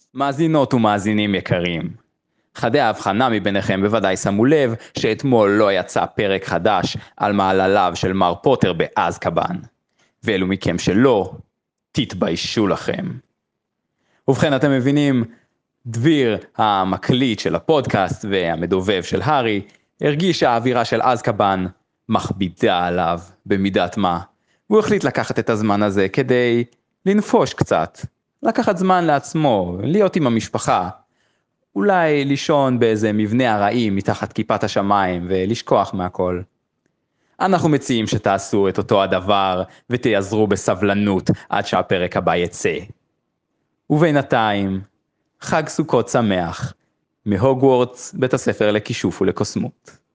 מאזינות ומאזינים יקרים, חדי ההבחנה מביניכם בוודאי שמו לב שאתמול לא יצא פרק חדש על מעלליו של מר פוטר באזקבאן. ואלו מכם שלא, תתביישו לכם. ובכן, אתם מבינים, דביר המקליט של הפודקאסט והמדובב של הארי הרגיש שהאווירה של אזקבאן מכבידה עליו במידת מה. הוא החליט לקחת את הזמן הזה כדי לנפוש קצת, לקחת זמן לעצמו, להיות עם המשפחה, אולי לישון באיזה מבנה ארעי מתחת כיפת השמיים ולשכוח מהכל. אנחנו מציעים שתעשו את אותו הדבר ותייזרו בסבלנות עד שהפרק הבא יצא. ובינתיים, חג סוכות שמח, מהוגוורטס, בית הספר לכישוף ולקוסמות.